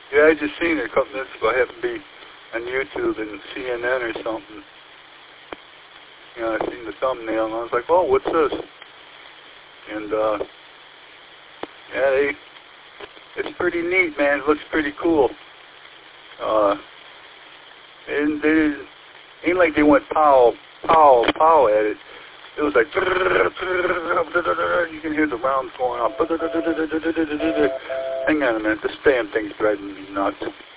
Yeah, I just seen it a couple minutes ago. I happened to be on YouTube and CNN or something. You know, I seen the thumbnail and I was like, oh, what's this? And, yeah, it's pretty neat, man. It looks pretty cool. And they ain't like they went pow at it. It was like, you can hear the rounds going off. Hang on a minute, this damn thing's driving me nuts.